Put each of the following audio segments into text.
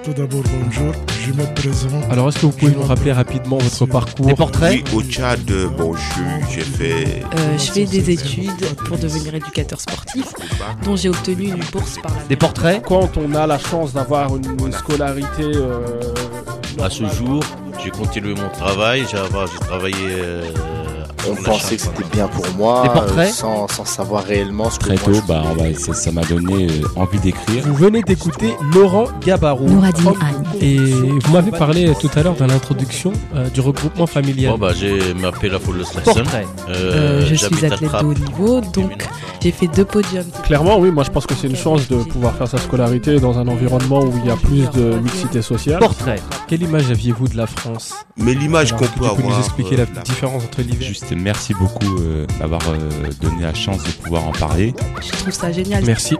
Tout d'abord, bonjour, je me présente. Alors, est-ce que vous pouvez nous rappeler rapidement votre parcours? Des portraits? Oui, au Tchad, j'ai fait... Je fais des études pour devenir éducateur sportif, dont j'ai obtenu une bourse par la... Des portraits? Quand on a la chance d'avoir une scolarité... À ce jour, j'ai continué mon travail, j'ai travaillé... On pensait que c'était bien pour moi, Des portraits sans savoir réellement ce que Très moi tôt, je voulais. ça m'a donné envie d'écrire. Vous venez d'écouter Laurent Gabarou. Nouradine Anne. Et vous m'avez parlé tout à l'heure dans l'introduction du regroupement familial. J'ai mappé la foule de Slasson. Portrait. Je suis athlète de haut niveau, donc j'ai fait 2 podiums. Clairement, oui, moi je pense que c'est une chance de pouvoir faire sa scolarité dans un environnement où il y a plus de mixité sociale. Portrait. Quelle image aviez-vous de la France? Mais l'image qu'on peut Tu peux avoir... nous expliquer la différence entre l'hiver? Juste merci beaucoup d'avoir donné la chance de pouvoir en parler. Je trouve ça génial. Merci.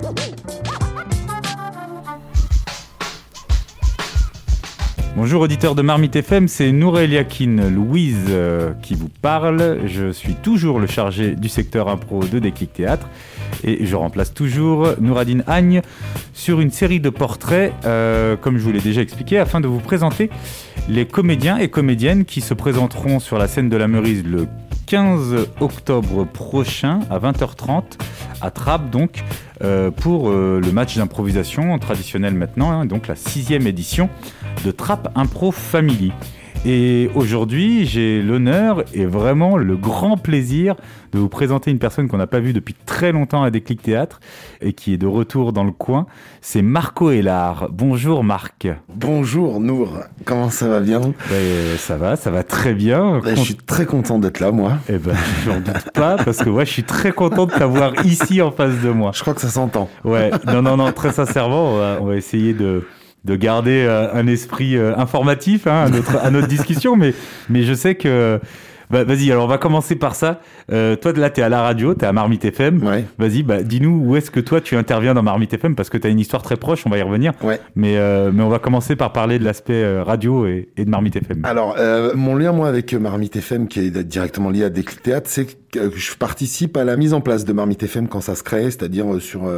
Bonjour auditeurs de Marmite FM, c'est Nourel Yakin Louise qui vous parle. Je suis toujours le chargé du secteur impro de Déclic Théâtre et je remplace toujours Nouradine Agne sur une série de portraits, comme je vous l'ai déjà expliqué, afin de vous présenter les comédiens et comédiennes qui se présenteront sur la scène de la Meurise le 15 octobre prochain à 20h30 à Trappes donc pour le match d'improvisation traditionnel maintenant, donc la 6e édition de Trappes Impro Family. Et aujourd'hui, j'ai l'honneur et vraiment le grand plaisir de vous présenter une personne qu'on n'a pas vue depuis très longtemps à Déclic Théâtre et qui est de retour dans le coin. C'est Marco Hélard. Bonjour Marc. Bonjour Nour, comment ça va bien? Ça va très bien. Je suis très content d'être là, moi. Eh ben, j'en doute pas, parce que je suis très content de t'avoir ici en face de moi. Je crois que ça s'entend. Ouais, non, très sincèrement, on va essayer de garder un esprit informatif à notre discussion, mais je sais que... vas-y, alors on va commencer par ça. Toi, là, t'es à la radio, t'es à Marmite FM. Ouais. Vas-y, dis-nous où est-ce que toi, tu interviens dans Marmite FM, parce que t'as une histoire très proche, on va y revenir. Ouais. Mais on va commencer par parler de l'aspect radio et de Marmite FM. Alors, mon lien, moi, avec Marmite FM, qui est directement lié à Déclic Théâtre, c'est que je participe à la mise en place de Marmite FM quand ça se crée, c'est-à-dire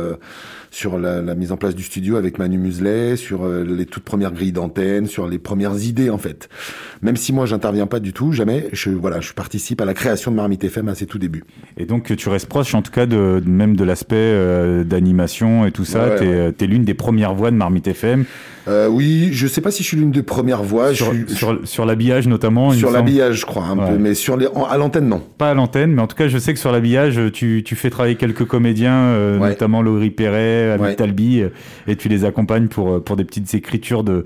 sur la mise en place du studio avec Manu Muselet, sur les toutes premières grilles d'antenne, sur les premières idées, en fait. Même si moi, j'interviens pas du tout, jamais, je participe à la création de Marmite FM à ses tout débuts. Et donc, tu restes proche, en tout cas, même de l'aspect d'animation et tout ça. Ouais, t'es l'une des premières voix de Marmite FM. Oui, je sais pas si je suis l'une des premières voix. Sur l'habillage, notamment. Sur l'habillage, je crois, un peu, mais à l'antenne, non. Pas à l'antenne, mais en tout cas, je sais que sur l'habillage, tu fais travailler quelques comédiens, notamment Laurie Perret, Amit Talbi, et tu les accompagnes pour des petites écritures de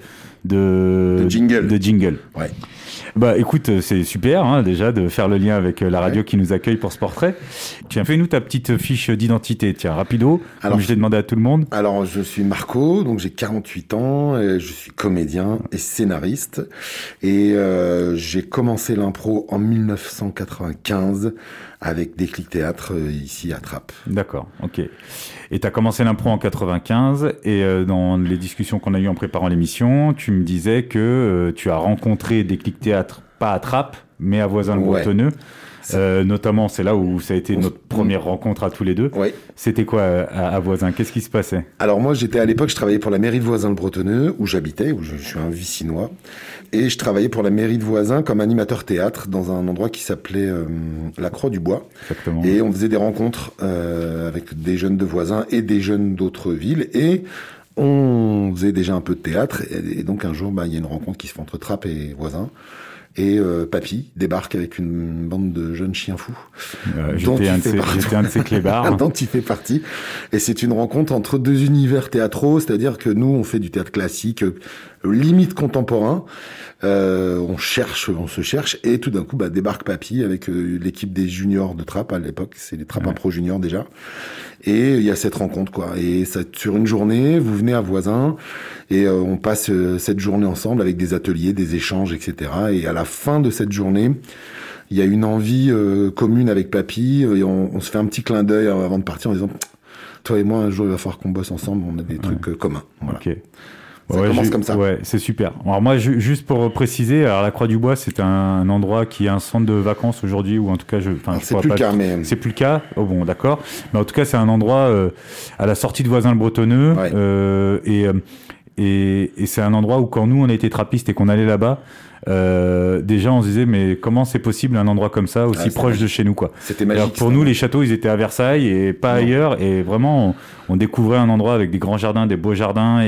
jingle. Ouais. Écoute, c'est super déjà de faire le lien avec la radio qui nous accueille pour ce portrait. Tiens, fais-nous ta petite fiche d'identité, tiens, rapido, comme je l'ai demandé à tout le monde. Alors, je suis Marco, donc j'ai 48 ans, et je suis comédien et scénariste, et j'ai commencé l'impro en 1995 avec Déclic Théâtre ici à Trappes. D'accord, ok. Et tu as commencé l'impro en 95 et dans les discussions qu'on a eues en préparant l'émission, tu me disais que tu as rencontré Déclic Théâtre, pas à Trappes, mais à Voisins-le-Bretonneux. Notamment, c'est là où ça a été notre première rencontre à tous les deux. Ouais. C'était quoi à Voisins? Qu'est-ce qui se passait? Alors moi, à l'époque, je travaillais pour la mairie de Voisins-le-Bretonneux, où j'habitais, où je suis un Vicinois. Et je travaillais pour la mairie de Voisins comme animateur théâtre dans un endroit qui s'appelait la Croix du Bois. Exactement. Et on faisait des rencontres avec des jeunes de Voisins et des jeunes d'autres villes. Et on faisait déjà un peu de théâtre. Et donc un jour, il y a une rencontre qui se fait entre Trappes et Voisins. Et Papy débarque avec une bande de jeunes chiens fous. J'étais un de ces clébards. Dont il fait partie. Et c'est une rencontre entre deux univers théâtraux, c'est-à-dire que nous, on fait du théâtre classique, limite contemporain. On se cherche, et tout d'un coup, débarque Papy avec l'équipe des juniors de Trappes à l'époque. C'est les Trappes Impro Juniors déjà. Et il y a cette rencontre, quoi. Et ça, sur une journée, vous venez à Voisins, et on passe cette journée ensemble avec des ateliers, des échanges, etc. Et à la fin de cette journée, il y a une envie commune avec Papy, et on se fait un petit clin d'œil avant de partir en disant « Toi et moi, un jour, il va falloir qu'on bosse ensemble, on a des trucs communs. » Voilà. Ok. Ça commence comme ça. Ouais, c'est super. Alors moi, juste pour préciser, alors la Croix du Bois, c'est un endroit qui est un centre de vacances aujourd'hui, ou en tout cas, c'est plus le cas, mais c'est plus le cas. Oh bon, d'accord. Mais en tout cas, c'est un endroit à la sortie de Voisins-le-Bretonneux, Et c'est un endroit où quand nous on a été trappistes et qu'on allait là-bas, déjà on se disait mais comment c'est possible un endroit comme ça aussi proche de chez nous quoi. C'était magique. Alors, pour nous les châteaux ils étaient à Versailles et pas ailleurs, et vraiment on découvrait un endroit avec des grands jardins, des beaux jardins,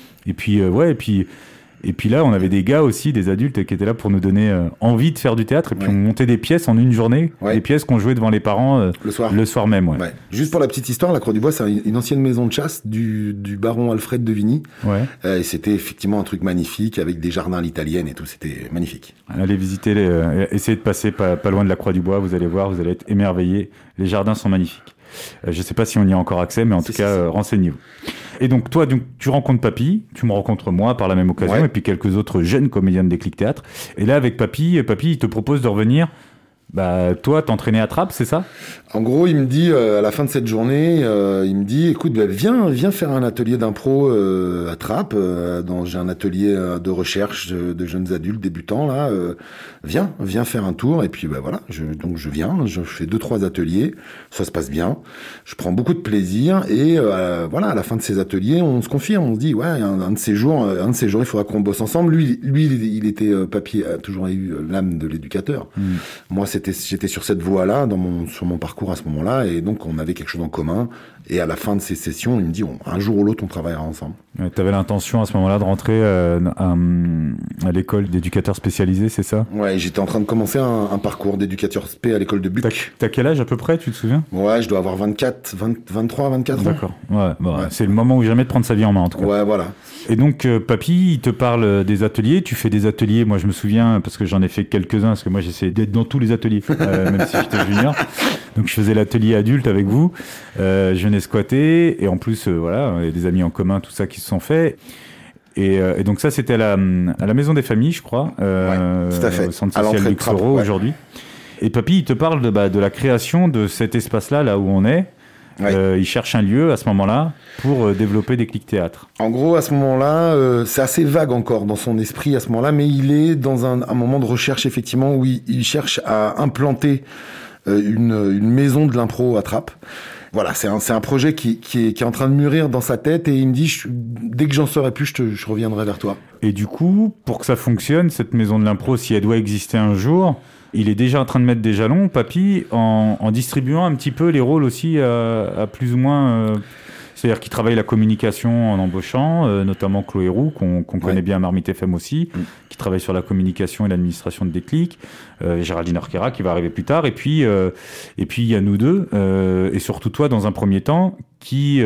et puis là on avait des gars aussi, des adultes qui étaient là pour nous donner envie de faire du théâtre, et puis on montait des pièces en une journée, des pièces qu'on jouait devant les parents le soir même. Ouais. Juste pour la petite histoire, la Croix du Bois c'est une ancienne maison de chasse du baron Alfred de Vigny, et c'était effectivement un truc magnifique avec des jardins à l'italienne et tout, c'était magnifique. Allez visiter, essayez de passer pas loin de la Croix du Bois, vous allez voir, vous allez être émerveillés, les jardins sont magnifiques. Je sais pas si on y a encore accès, mais en tout cas, renseignez-vous. Et donc, toi, tu rencontres Papy, tu me rencontres moi par la même occasion, et puis quelques autres jeunes comédiens de Déclic Théâtre. Et là, avec Papy, il te propose de revenir. Toi, t'entraîner à Trappes, c'est ça ? En gros, il me dit, à la fin de cette journée, il me dit, écoute, viens faire un atelier d'impro à Trappes. J'ai un atelier de recherche de jeunes adultes débutants, là. Viens faire un tour. Et puis, voilà, donc je viens, je fais 2-3 ateliers. Ça se passe bien. Je prends beaucoup de plaisir. Et voilà, à la fin de ces ateliers, on se confirme. On se dit, un de ces jours, il faudra qu'on bosse ensemble. Lui, il était Papy a toujours eu l'âme de l'éducateur. Moi, j'étais sur cette voie-là sur mon parcours à ce moment-là, et donc on avait quelque chose en commun. Et à la fin de ces sessions, il me dit un jour ou l'autre on travaillera ensemble. Tu avais l'intention à ce moment-là de rentrer à l'école d'éducateur spécialisé, c'est ça ? Ouais, j'étais en train de commencer un parcours d'éducateur spé à l'école de Buc. T'as quel âge à peu près, tu te souviens ? Ouais, je dois avoir 23, 24 ans. D'accord. C'est le moment où jamais de prendre sa vie en main en tout cas. Ouais, voilà. Et donc Papy, il te parle des ateliers, tu fais des ateliers, moi je me souviens parce que j'en ai fait quelques-uns, parce que moi j'essayais d'être dans tous les ateliers, même si j'étais junior. Donc je faisais l'atelier adulte avec vous, je venais squatter, et en plus il y a des amis en commun, tout ça qui se sont faits. Et donc ça c'était à la maison des familles, je crois, tout à fait. Au centre social Luxoro aujourd'hui. Et Papy, il te parle de la création de cet espace-là, là où on est. Il cherche un lieu à ce moment-là pour développer Déclic Théâtre. En gros, à ce moment-là, c'est assez vague encore dans son esprit à ce moment-là, mais il est dans un moment de recherche effectivement où il cherche à implanter une maison de l'impro à Trappes. Voilà, c'est un projet qui est en train de mûrir dans sa tête, et il me dit dès que j'en saurai plus, je reviendrai vers toi. Et du coup, pour que ça fonctionne, cette maison de l'impro, si elle doit exister un jour, il est déjà en train de mettre des jalons, Papy, en distribuant un petit peu les rôles aussi à plus ou moins... C'est-à-dire qu'il travaille la communication en embauchant, notamment Chloé Roux, qu'on connaît bien à Marmite FM aussi, qui travaille sur la communication et l'administration de Déclic, Géraldine Orquera qui va arriver plus tard, et puis il y a nous deux, et surtout toi dans un premier temps, qui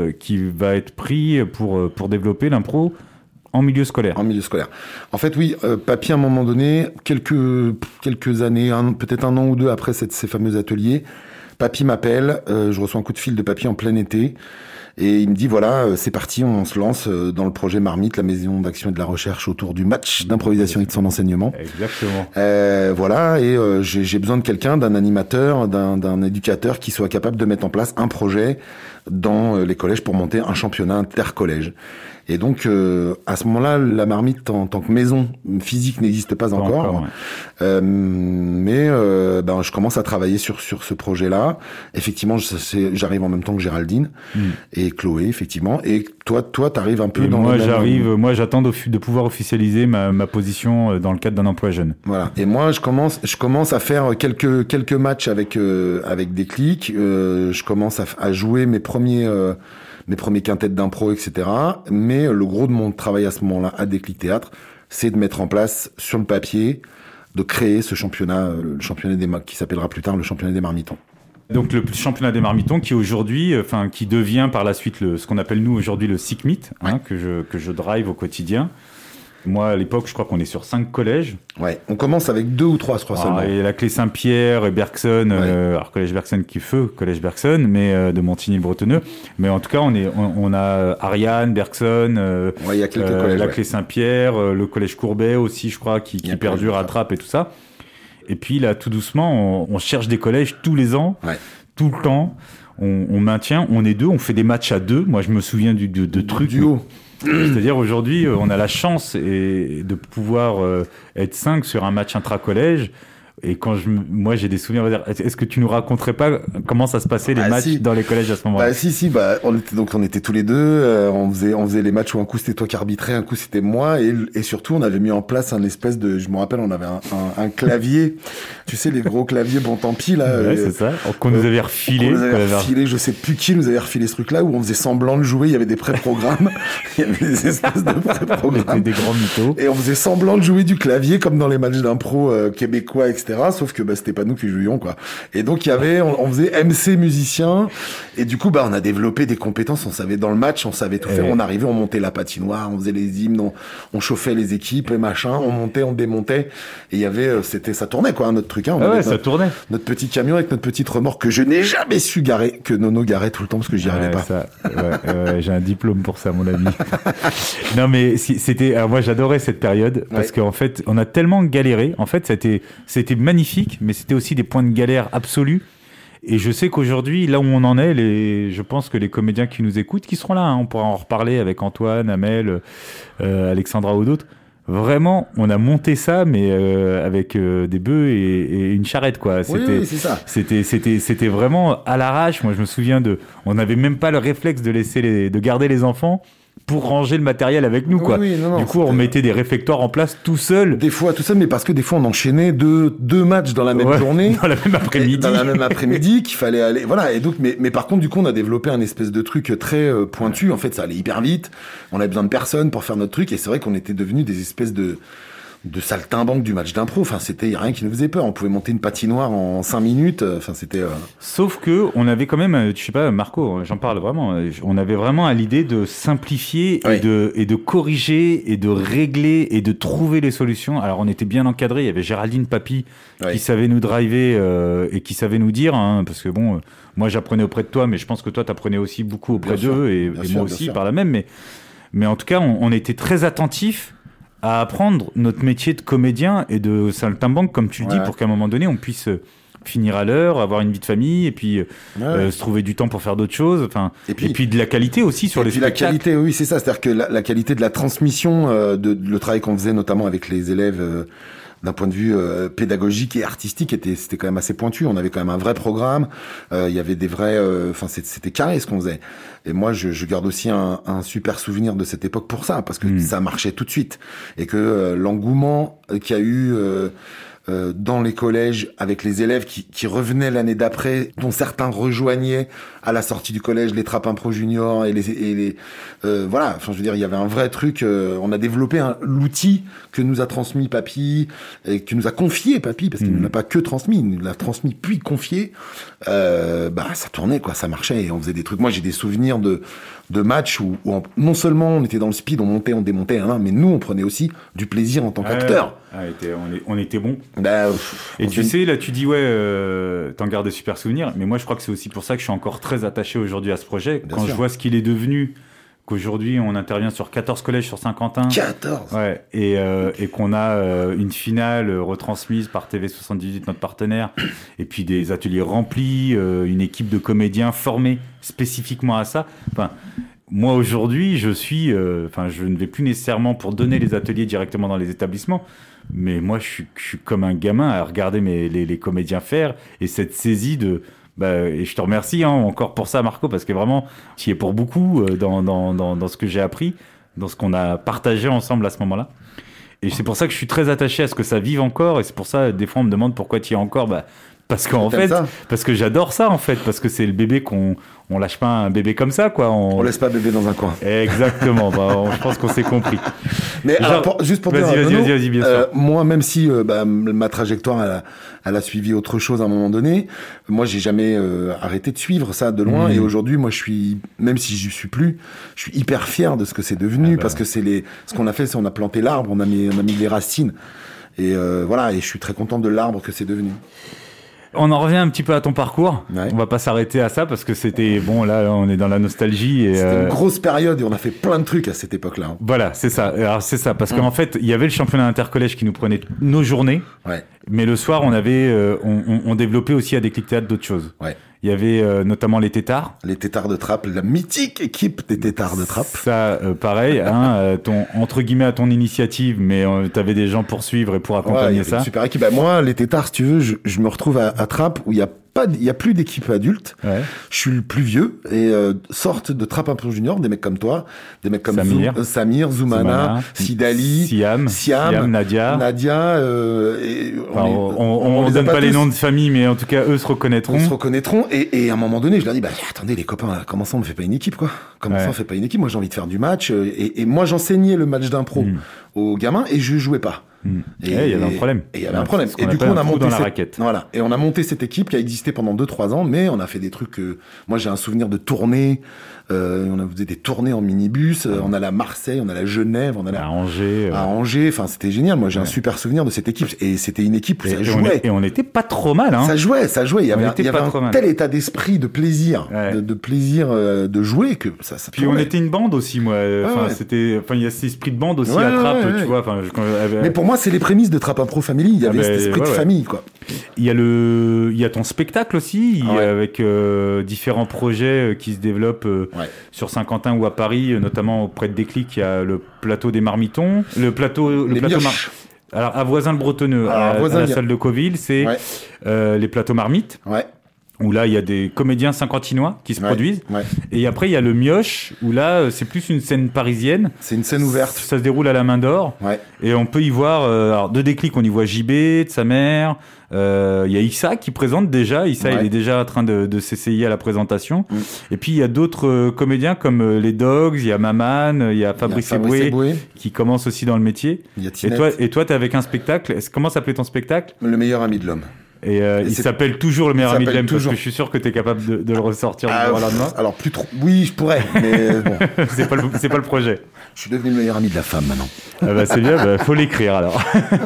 va être pris pour développer l'impro en milieu scolaire. En milieu scolaire. En fait, oui, Papy, à un moment donné, quelques années, peut-être un an ou deux après ces fameux ateliers, Papy m'appelle, je reçois un coup de fil de Papy en plein été, et il me dit voilà, c'est parti, on se lance dans le projet Marmite, la maison d'action et de la recherche autour du match d'improvisation et de son enseignement. Exactement. Voilà, et j'ai besoin de quelqu'un, d'un animateur, d'un éducateur qui soit capable de mettre en place un projet dans les collèges pour monter un championnat intercollège. Et donc, à ce moment-là, la Marmite en tant que maison physique n'existe pas encore. Mais je commence à travailler sur ce projet-là. Effectivement, j'arrive en même temps que Géraldine et Chloé, effectivement. Et toi, t'arrives un peu dans... Moi, j'attends de pouvoir officialiser ma position dans le cadre d'un emploi jeune. Voilà. Et moi, je commence à faire quelques matchs avec Déclic. Je commence à jouer mes premiers quintettes d'impro, etc. Mais le gros de mon travail à ce moment-là, à Déclic Théâtre, c'est de mettre en place, sur le papier, de créer ce championnat, qui s'appellera plus tard le championnat des Marmitons. Donc le championnat des Marmitons qui aujourd'hui, qui devient par la suite ce qu'on appelle nous aujourd'hui le SICMIT, que je drive au quotidien. Moi, à l'époque, je crois qu'on est sur 5 collèges. Ouais, on commence avec 2 ou 3, je crois seulement. Et la Clé Saint-Pierre et Bergson, alors collège Bergson qui feu, collège Bergson, mais de Montigny-le-Bretonneux. Mais en tout cas, on a Ariane, Bergson, il y a quelques collèges, la Clé Saint-Pierre, le collège Courbet aussi, je crois, qui perdure à Trappes et tout ça. Et puis là, tout doucement, on cherche des collèges tous les ans, tout le temps. On maintient, on est 2, on fait des matchs à 2. Moi, je me souviens de trucs. Duo. C'est-à-dire aujourd'hui, on a la chance de pouvoir être 5 sur un match intra-collège Et moi j'ai des souvenirs, on va dire, est-ce que tu nous raconterais pas comment ça se passait les matchs dans les collèges à ce moment-là? On était tous les deux, on faisait les matchs où un coup c'était toi qui arbitrais, un coup c'était moi, et surtout on avait mis en place un espèce de, je me rappelle, on avait un clavier, tu sais, les gros claviers, bon tant pis là. Ouais, c'est ça, qu'on nous avait refilé. Je sais plus qui nous avait refilé ce truc-là, où on faisait semblant de jouer, il y avait des pré-programmes, il y avait des espèces de pré-programmes. Des grands mythos. Et on faisait semblant de jouer du clavier comme dans les matchs d'impro québécois, etc. Sauf que c'était pas nous qui jouions, quoi. Et donc il y avait, on faisait MC musicien, et du coup on a développé des compétences. On savait dans le match, on savait tout faire. On arrivait, on montait la patinoire, on faisait les hymnes, on chauffait les équipes et machin, on montait, on démontait. Et il y avait, ça tournait quoi, notre truc. Ça tournait. Notre petit camion avec notre petite remorque que je n'ai jamais su garer, que Nono garait tout le temps parce que j'y arrivais pas. J'ai un diplôme pour ça, mon ami. Non mais alors moi j'adorais cette période parce qu'en fait on a tellement galéré. En fait c'était magnifique, mais c'était aussi des points de galère absolus. Et je sais qu'aujourd'hui, là où on en est, je pense que les comédiens qui nous écoutent, qui seront là, on pourra en reparler avec Antoine, Amel, Alexandra ou d'autres. Vraiment, on a monté ça, mais avec des bœufs et une charrette, quoi. Oui, c'est ça. C'était vraiment à l'arrache. Moi, je me souviens on n'avait même pas le réflexe de garder les enfants pour ranger le matériel avec nous, quoi. Du coup, on mettait des réfectoires en place tout seul. Des fois, tout seul, mais parce que des fois, on enchaînait deux matchs dans la même journée. Dans la même après-midi. Dans la même après-midi, qu'il fallait aller, voilà. Et donc, mais par contre, du coup, on a développé un espèce de truc très pointu. En fait, ça allait hyper vite. On avait besoin de personne pour faire notre truc. Et c'est vrai qu'on était devenus des espèces de saltimbanques du match d'impro. Enfin, il y a rien qui nous faisait peur. On pouvait monter une patinoire en 5 minutes. Enfin, c'était. Sauf que on avait quand même, je sais pas, Marco, j'en parle vraiment. On avait vraiment à l'idée de simplifier et de corriger et de régler et de trouver les solutions. Alors, on était bien encadrés. Il y avait Géraldine Papy qui savait nous driver et qui savait nous dire, parce que bon, moi j'apprenais auprès de toi, mais je pense que toi t'apprenais aussi beaucoup auprès d'eux et moi aussi par la même. Mais en tout cas, on était très attentifs à apprendre notre métier de comédien et de saltimbanque, comme tu le dis, pour qu'à un moment donné, on puisse finir à l'heure, avoir une vie de famille, et puis se trouver du temps pour faire d'autres choses. Enfin, et puis de la qualité aussi sur les spectacles. La qualité, oui, c'est ça. C'est-à-dire que la qualité de la transmission, le travail qu'on faisait notamment avec les élèves, d'un point de vue pédagogique et artistique, c'était quand même assez pointu. On avait quand même un vrai programme. Il y avait des vrais, c'était carré ce qu'on faisait. Et moi, je garde aussi un super souvenir de cette époque pour ça, parce que ça marchait tout de suite et que l'engouement qu'il y a eu dans les collèges avec les élèves qui revenaient l'année d'après, dont certains rejoignaient à la sortie du collège les trappes impro junior et les voilà. Enfin, je veux dire, il y avait un vrai truc. On a développé l'outil que nous a transmis Papy et que nous a confié Papy, parce qu'il ne l'a pas que transmis, il nous l'a transmis puis confié. Ça tournait quoi, ça marchait et on faisait des trucs. Moi, j'ai des souvenirs de matchs où non seulement on était dans le speed, on montait, on démontait, mais nous on prenait aussi du plaisir en tant qu'acteur. On était bons. Et tu sais, là tu dis t'en gardes des super souvenirs, mais moi je crois que c'est aussi pour ça que je suis encore très attaché aujourd'hui à ce projet. Bien sûr. Je vois ce qu'il est devenu, qu'aujourd'hui on intervient sur 14 collèges sur Saint-Quentin. 14 Ouais, et qu'on a une finale retransmise par TV78, notre partenaire, et puis des ateliers remplis, une équipe de comédiens formés spécifiquement à ça. Enfin, moi aujourd'hui, je ne vais plus nécessairement pour donner les ateliers directement dans les établissements, mais moi je suis comme un gamin à regarder les comédiens faire, et cette saisie et je te remercie encore pour ça, Marco, parce que vraiment tu y es pour beaucoup dans ce que j'ai appris, dans ce qu'on a partagé ensemble à ce moment-là. Et c'est pour ça que je suis très attaché à ce que ça vive encore, et c'est pour ça des fois on me demande pourquoi tu y es encore. Parce qu'en fait, parce que j'adore ça en fait, parce que c'est le bébé on lâche pas un bébé comme ça, quoi. On laisse pas bébé dans un coin. Exactement. Je pense qu'on s'est compris. Mais alors, juste pour dire, vas-y, bien sûr. Moi, même si ma trajectoire, elle a suivi autre chose à un moment donné, moi, j'ai jamais arrêté de suivre ça de loin. Et aujourd'hui, moi, même si je suis plus, je suis hyper fier de ce que c'est devenu, parce que ce qu'on a fait, c'est on a planté l'arbre, on a mis les racines. Et voilà, et je suis très content de l'arbre que c'est devenu. On en revient un petit peu à ton parcours. On va pas s'arrêter à ça parce que c'était là on est dans la nostalgie. C'était une grosse période et on a fait plein de trucs à cette époque-là. Voilà, c'est ça. Alors c'est ça parce qu'en fait il y avait le championnat intercollège qui nous prenait nos journées. Mais le soir on avait on développait aussi à Déclic Théâtre d'autres choses. Il y avait notamment les Tétards. Les Tétards de Trappes, la mythique équipe des Tétards de Trappes. Ça, pareil, entre guillemets à ton initiative, mais t'avais des gens pour suivre et pour accompagner ça. Une super équipe. Bah, moi, les Tétards, si tu veux, je me retrouve à Trappes où il y a plus d'équipe adulte. Ouais. Je suis le plus vieux et sortent de Trappes Impro Junior des mecs comme toi, des mecs comme Samir, Zoumana, Sidali, Siam, Nadia. On donne pas les noms de famille, mais en tout cas eux se reconnaîtront. Et à un moment donné, je leur dis attendez les copains, là, comment ça on ne fait pas une équipe quoi? Comment ça on fait pas une équipe? Moi j'ai envie de faire du match et moi j'enseignais le match d'impro aux gamins et je jouais pas. Et il y avait un problème. Et du coup, on a monté on a monté cette équipe qui a existé pendant 2-3 ans, mais on a fait des trucs. Moi, j'ai un souvenir de tournées. On a fait des tournées en minibus. On allait à Marseille, on allait à Genève, on allait à Angers. À Angers. Enfin, c'était génial. Moi, j'ai un super souvenir de cette équipe. Et c'était une équipe où ça jouait. Et on était pas trop mal. Hein. Ça jouait. Il y avait un tel état d'esprit, de plaisir, de plaisir de jouer que ça. Puis on était une bande aussi, moi. Il y a cet esprit de bande aussi à Trappes, tu vois. Mais pour moi, c'est les prémices de Trappes Impro Family. Il y avait cet esprit de famille, quoi. Il y a ton spectacle aussi, avec différents projets qui se développent sur Saint-Quentin ou à Paris, notamment auprès de Déclic. Il y a le plateau des Marmitons, le plateau alors à Voisin-le-Bretonneux, à la salle de Coville, c'est les plateaux Marmites. Ouais. Où là, il y a des comédiens saint-quentinois qui se produisent. Ouais. Et après, il y a le Mioche, où là, c'est plus une scène parisienne. C'est une scène ouverte. Ça se déroule à la Main d'Or. Ouais. Et on peut y voir, alors, de Déclic, on y voit JB, de sa mère. Il y a Issa qui présente déjà. Issa, il est déjà en train de s'essayer à la présentation. Et puis, il y a d'autres comédiens comme les Dogs, il y a Maman, il y a Fabrice Eboué qui commence aussi dans le métier. Et toi, t'es avec un spectacle. Comment s'appelait ton spectacle? Le meilleur ami de l'homme. Et il s'appelle toujours le meilleur ami de l'homme parce que je suis sûr que tu es capable de le ressortir du jour au lendemain. Alors plus trop. Oui, je pourrais, mais bon. c'est pas le projet. Je suis devenu le meilleur ami de la femme maintenant. C'est bien, faut l'écrire alors.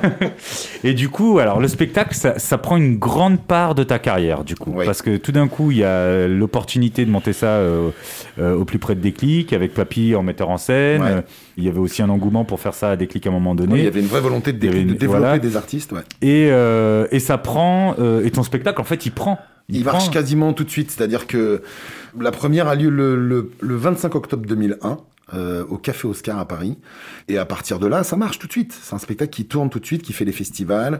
Et du coup, alors le spectacle, ça prend une grande part de ta carrière du coup, parce que tout d'un coup, il y a l'opportunité de monter ça au plus près de Déclic avec Papy en metteur en scène. Il y avait aussi un engouement pour faire ça à Déclic à un moment donné. Il y avait une vraie volonté de développer des artistes. Et ça prend. Et ton spectacle, en fait, il marche quasiment tout de suite. C'est-à-dire que la première a lieu le 25 octobre 2001 au Café Oscar à Paris. Et à partir de là, ça marche tout de suite. C'est un spectacle qui tourne tout de suite, qui fait les festivals,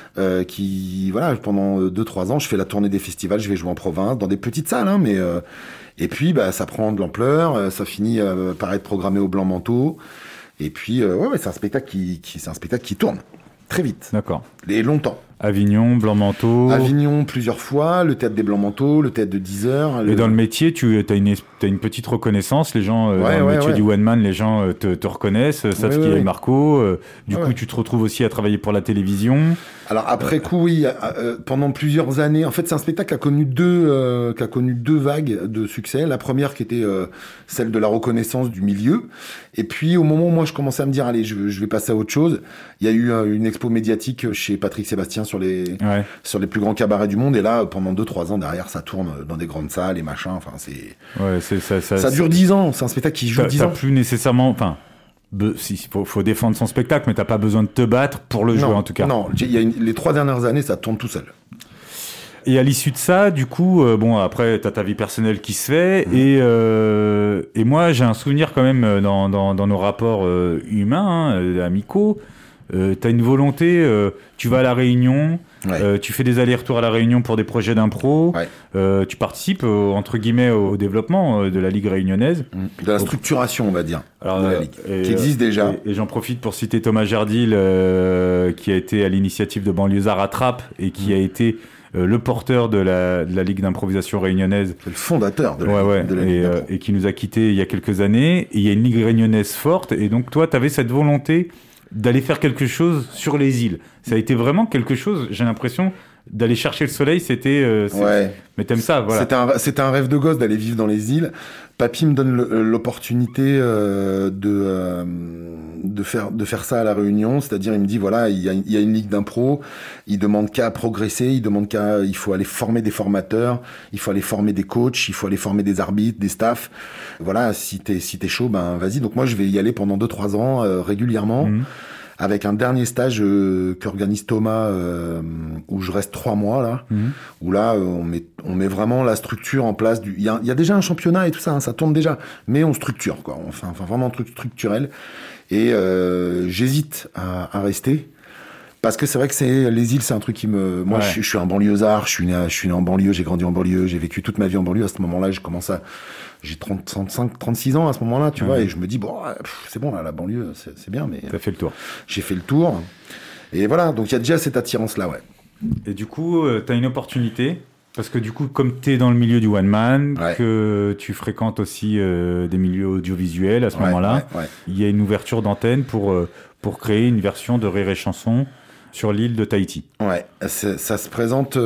pendant 2-3 ans, je fais la tournée des festivals, je vais jouer en province, dans des petites salles, hein, mais... Et puis, ça prend de l'ampleur, ça finit par être programmé au Blanc Manteau. Et puis, c'est un spectacle qui tourne très vite. D'accord. Et longtemps. Avignon, Blanc-Manteau. Avignon plusieurs fois, le théâtre des Blancs-Manteaux, le théâtre de 10 heures. Et dans le métier, tu as une petite reconnaissance. Les gens, dans le métier du one man, les gens te reconnaissent, savent qui est Marco. Du coup, tu te retrouves aussi à travailler pour la télévision. Alors après coup, oui, pendant plusieurs années. En fait, c'est un spectacle qui a connu deux vagues de succès. La première qui était celle de la reconnaissance du milieu. Et puis au moment où moi je commençais à me dire, allez, je vais passer à autre chose. Il y a eu une expo médiatique chez Patrick Sébastien sur les plus grands cabarets du monde. Et là, pendant 2-3 ans derrière, ça tourne dans des grandes salles et machin. Enfin, ça dure 10 ans. C'est un spectacle qui joue 10 ans. Plus nécessairement. Enfin. Faut défendre son spectacle, mais t'as pas besoin de te battre pour le jouer en tout cas. Non, les 3 dernières années, ça tourne tout seul. Et à l'issue de ça, du coup, après, t'as ta vie personnelle qui se fait, et moi, j'ai un souvenir quand même dans nos rapports humains, amicaux. T'as une volonté, tu vas à la Réunion, tu fais des allers-retours à la Réunion pour des projets d'impro, tu participes entre guillemets au développement de la Ligue réunionnaise, de la structuration on va dire, de la Ligue qui existe déjà. Et j'en profite pour citer Thomas Gerdil qui a été à l'initiative de Banlieusards à Trappes et qui a été le porteur de la Ligue d'improvisation réunionnaise. C'est le fondateur de la Ligue et qui nous a quittés il y a quelques années. Et il y a une Ligue réunionnaise forte et donc toi tu avais cette volonté d'aller faire quelque chose sur les îles. Ça a été vraiment quelque chose, j'ai l'impression, d'aller chercher le soleil, c'était... Mais t'aimes ça, voilà. C'était un rêve de gosse d'aller vivre dans les îles. Papy me donne l'opportunité de faire ça à La Réunion, c'est-à-dire il me dit, voilà, il y a une ligue d'impro, il demande qu'à progresser, il faut aller former des formateurs, il faut aller former des coachs, il faut aller former des arbitres, des staffs. Voilà, si t'es chaud, ben vas-y. Donc moi je vais y aller pendant 2-3 ans régulièrement. avec un dernier stage qu'organise Thomas, où je reste 3 mois là, où là on met vraiment la structure en place. Il y a déjà un championnat et tout ça, hein, ça tourne déjà, mais on structure quoi. Enfin vraiment un truc structurel. Et j'hésite à rester. Parce que c'est vrai que les îles, c'est un truc qui me... Moi, je suis un banlieusard, je suis né en banlieue, j'ai grandi en banlieue, j'ai vécu toute ma vie en banlieue. À ce moment-là, j'ai 36 ans à ce moment-là, tu vois, et je me dis, c'est bon, là, la banlieue, c'est bien, mais... T'as fait le tour. J'ai fait le tour. Et voilà, donc il y a déjà cette attirance-là, ouais. Et du coup, t'as une opportunité, parce que du coup, comme t'es dans le milieu du one man, que tu fréquentes aussi des milieux audiovisuels à ce moment-là, il y a une ouverture d'antenne pour créer une version de Rire et Chanson sur l'île de Tahiti. Ouais, ça se présente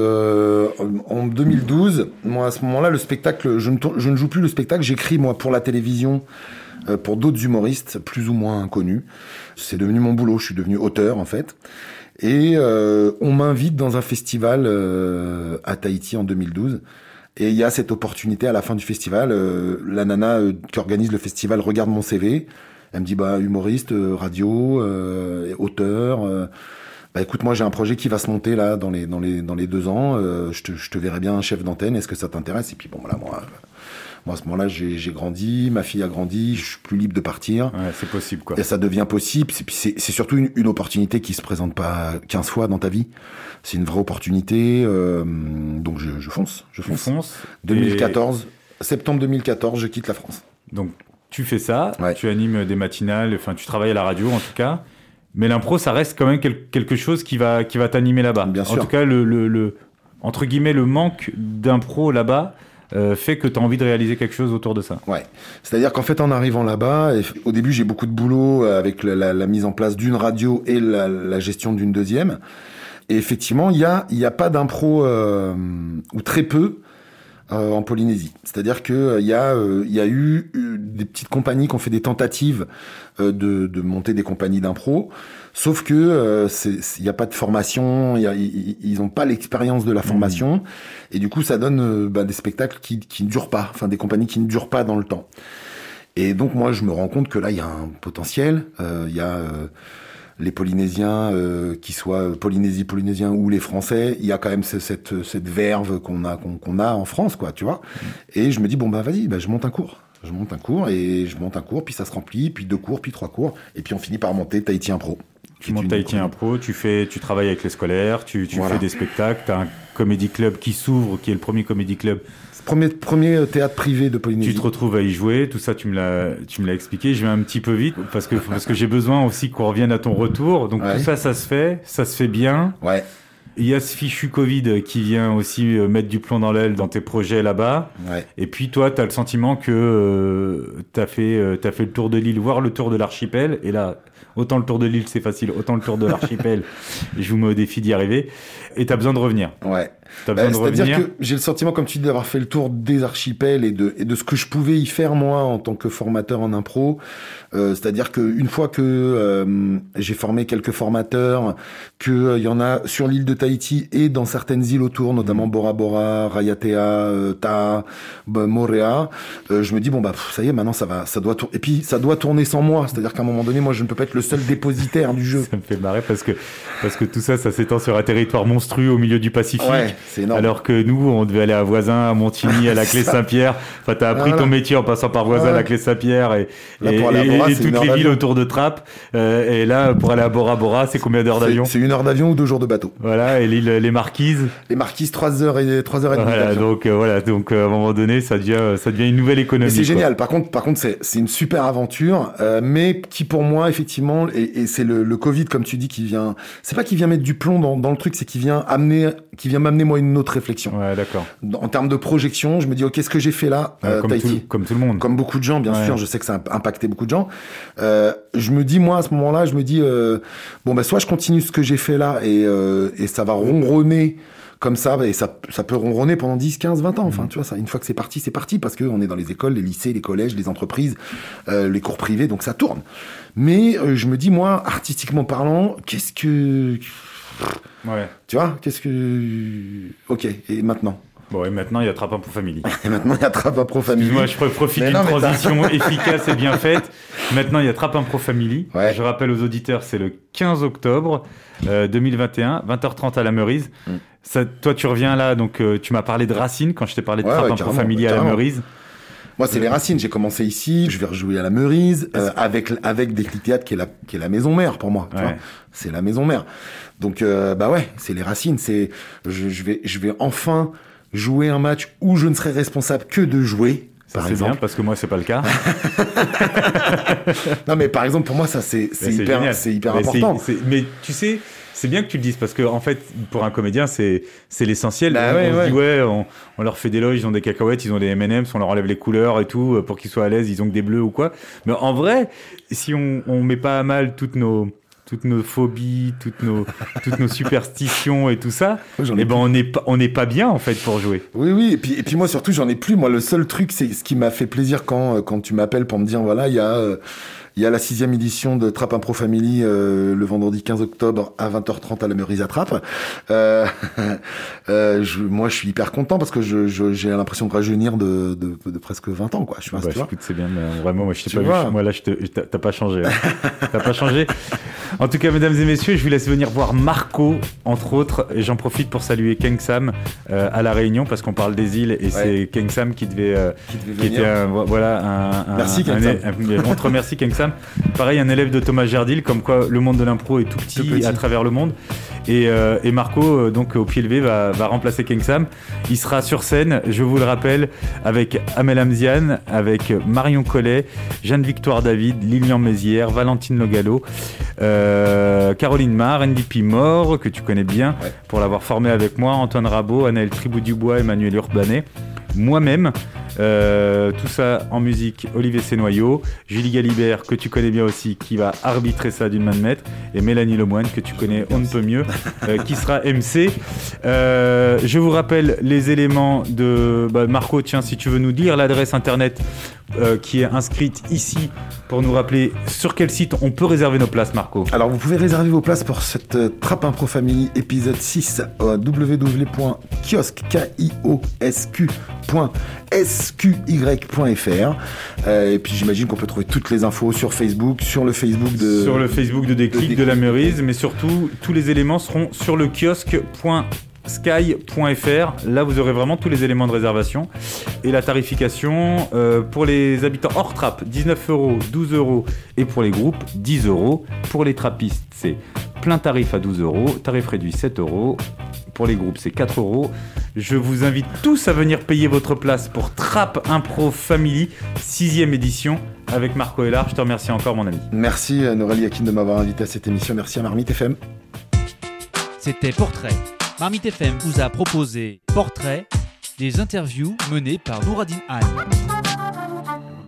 en 2012. Moi, à ce moment-là, le spectacle, je ne joue plus le spectacle, j'écris, moi, pour la télévision, pour d'autres humoristes, plus ou moins inconnus. C'est devenu mon boulot, je suis devenu auteur, en fait. Et on m'invite dans un festival à Tahiti en 2012. Et il y a cette opportunité à la fin du festival. La nana qui organise le festival regarde mon CV. Elle me dit, humoriste, radio, auteur... écoute, moi j'ai un projet qui va se monter là dans les 2 ans. Je te verrai bien un chef d'antenne. Est-ce que ça t'intéresse? Et puis bon, voilà, moi à ce moment-là, j'ai grandi, ma fille a grandi, je suis plus libre de partir. Ouais, c'est possible, quoi. Et ça devient possible. C'est surtout une opportunité qui se présente pas 15 fois dans ta vie. C'est une vraie opportunité. Donc je fonce. Je fonce. 2014, septembre 2014, je quitte la France. Donc tu fais ça, tu animes des matinales, enfin tu travailles à la radio en tout cas. Mais l'impro, ça reste quand même quelque chose qui va t'animer là-bas. Bien sûr. En tout cas, entre guillemets, le manque d'impro là-bas fait que tu as envie de réaliser quelque chose autour de ça. Ouais. C'est-à-dire qu'en fait, en arrivant là-bas, au début, j'ai beaucoup de boulot avec la mise en place d'une radio et la gestion d'une deuxième. Et effectivement, il y a pas d'impro, ou très peu, en Polynésie. C'est-à-dire que il y a eu des petites compagnies qui ont fait des tentatives de monter des compagnies d'impro, sauf que il y a pas de formation, ils ont pas l'expérience de la formation, et du coup ça donne des spectacles qui ne durent pas, enfin des compagnies qui ne durent pas dans le temps. Et donc moi je me rends compte que là il y a un potentiel, il y a les Polynésiens, qui soient polynésiens ou les Français, il y a quand même cette verve qu'on a en France, quoi, tu vois. Et je me dis, vas-y, je monte un cours. Puis ça se remplit, puis 2 cours, puis 3 cours, et puis on finit par monter Tahiti Impro. Tu montes Tahiti Impro, tu travailles avec les scolaires, tu fais des spectacles, t'as un comédie club qui s'ouvre, qui est le premier comédie club. Premier théâtre privé de Polynésie. Tu te retrouves à y jouer, tout ça tu me l'as expliqué. Je vais un petit peu vite parce que j'ai besoin aussi qu'on revienne à ton retour. Donc tout ça se fait bien. Ouais. Il y a ce fichu Covid qui vient aussi mettre du plomb dans l'aile dans tes projets là-bas. Ouais. Et puis toi, t'as le sentiment que t'as fait le tour de l'île, voire le tour de l'archipel. Et là, autant le tour de l'île c'est facile, autant le tour de l'archipel, je vous mets au défi d'y arriver. Et t'as besoin de revenir. Ouais. C'est-à-dire que j'ai le sentiment, comme tu dis, d'avoir fait le tour des archipels et de ce que je pouvais y faire moi en tant que formateur en impro. C'est-à-dire qu'une fois que j'ai formé quelques formateurs, qu'il y en a sur l'île de Tahiti et dans certaines îles autour, notamment Bora Bora, Raiatea, Ta'a, Moorea, je me dis ça y est, maintenant ça doit tourner. Et puis ça doit tourner sans moi. C'est-à-dire qu'à un moment donné, moi je ne peux pas être le seul dépositaire du jeu. Ça me fait marrer parce que tout ça s'étend sur un territoire monstrueux au milieu du Pacifique. Ouais. C'est énorme. Alors que nous, on devait aller à Voisin, à Montigny, à la Clé Saint-Pierre. Enfin, t'as appris ton métier en passant par Voisin, la Clé Saint-Pierre et toutes les villes autour de Trappes. Et là, pour aller à Bora Bora, c'est combien d'heures d'avion? C'est 1 heure d'avion ou 2 jours de bateau. Voilà. Et les Marquises. Les Marquises, 3 heures et demie. Voilà. Donc, à un moment donné, ça devient une nouvelle économie. Et c'est génial. Par contre, c'est une super aventure, mais qui pour moi, effectivement, et c'est le Covid, comme tu dis, c'est pas qui vient mettre du plomb dans le truc, c'est qui vient m'amener moi une autre réflexion. Ouais, d'accord. En termes de projection, je me dis, ok, qu'est-ce que j'ai fait là, comme tout le monde. Comme beaucoup de gens, bien sûr, je sais que ça a impacté beaucoup de gens. Je me dis, moi, à ce moment-là, soit je continue ce que j'ai fait là et ça va ronronner comme ça, et ça peut ronronner pendant 10, 15, 20 ans. Enfin, tu vois, ça, une fois que c'est parti, parce qu'on est dans les écoles, les lycées, les collèges, les entreprises, les cours privés, donc ça tourne. Mais je me dis, moi, artistiquement parlant, qu'est-ce que... Ouais. Tu vois, ok, et maintenant Bon, et maintenant, il y a Trappe Impro Family. Et maintenant, il y a Trappe Impro Family. Moi, je profite d'une transition efficace et bien faite. Maintenant, il y a Trappe Impro Family. Ouais. Je rappelle aux auditeurs, c'est le 15 octobre 2021, 20h30 à la Meurise. Ça, toi, tu reviens là, donc tu m'as parlé de Racine quand je t'ai parlé de Trappe Impro Family à la Meurise. Moi, c'est les Racines. J'ai commencé ici. Je vais rejouer à la Meurise avec des Clics Théâtre qui est la maison mère pour moi. Tu vois, c'est la maison mère. Donc, c'est les Racines. Je vais enfin jouer un match où je ne serai responsable que de jouer. Ça, c'est bien, parce que moi, c'est pas le cas. Non, mais par exemple, pour moi, ça, c'est hyper important. Mais tu sais, c'est bien que tu le dises, parce que, en fait, pour un comédien, c'est l'essentiel. On se dit, on leur fait des loges, ils ont des cacahuètes, ils ont des M&M's, on leur enlève les couleurs et tout, pour qu'ils soient à l'aise, ils ont que des bleus ou quoi. Mais en vrai, si on met pas à mal toutes nos phobies, toutes nos superstitions et tout ça, on n'est pas bien en fait pour jouer. Oui, et puis moi surtout j'en ai plus. Moi le seul truc, c'est ce qui m'a fait plaisir quand tu m'appelles pour me dire voilà, il y a la 6e édition de Trappe Impro Family le vendredi 15 octobre à 20h30 à la Meurise à Trappes. Moi je suis hyper content parce que j'ai l'impression de rajeunir de presque 20 ans quoi. Je sais pas, écoute, c'est bien, mais vraiment moi je t'ai pas vu. Moi là t'as pas changé. T'as pas changé. En tout cas, mesdames et messieurs, je vous laisse venir voir Marco, entre autres. Et j'en profite pour saluer Keng Sam à La Réunion, parce qu'on parle des îles. Et c'est Keng Sam qui était Merci Keng Sam. On te remercie Keng Sam. Pareil, un élève de Thomas Gerdil, comme quoi le monde de l'impro est tout petit à travers le monde. Et Marco, donc au pied levé, va remplacer Keng Sam. Il sera sur scène, je vous le rappelle, avec Amel Hamzian, avec Marion Collet, Jeanne-Victoire David, Lilian Mézières, Valentine Logallo, Caroline Marr, Andy Pimore, que tu connais bien pour l'avoir formé avec moi, Antoine Rabot, Anaël Tribou-Dubois, Emmanuel Urbanet, moi-même. Tout ça en musique, Olivier Sénoyau, Julie Galibert, que tu connais bien aussi, qui va arbitrer ça d'une main de maître, et Mélanie Lemoine, que tu connais on ne peut mieux, qui sera MC. Je vous rappelle les éléments de Marco. Tiens, si tu veux nous dire l'adresse internet qui est inscrite ici pour nous rappeler sur quel site on peut réserver nos places, Marco. Alors vous pouvez réserver vos places pour cette Trappe Impro Family épisode 6 www.kiosky.sqy.fr et puis j'imagine qu'on peut trouver toutes les infos sur Facebook, sur le Facebook de Déclic de la Meurise, mais surtout tous les éléments seront sur le kiosque.sky.fr. Là vous aurez vraiment tous les éléments de réservation et la tarification pour les habitants hors trappe 19€, 12€, et pour les groupes 10€. Pour les trappistes c'est plein tarif à 12€, tarif réduit 7€. Pour les groupes, c'est 4€. Je vous invite tous à venir payer votre place pour Trappe Impro Family, 6e édition, avec Marco Hellard. Je te remercie encore, mon ami. Merci, Nouralie Akine, de m'avoir invité à cette émission. Merci à Marmite FM. C'était Portrait. Marmite FM vous a proposé Portrait, des interviews menées par Nouradine Anne.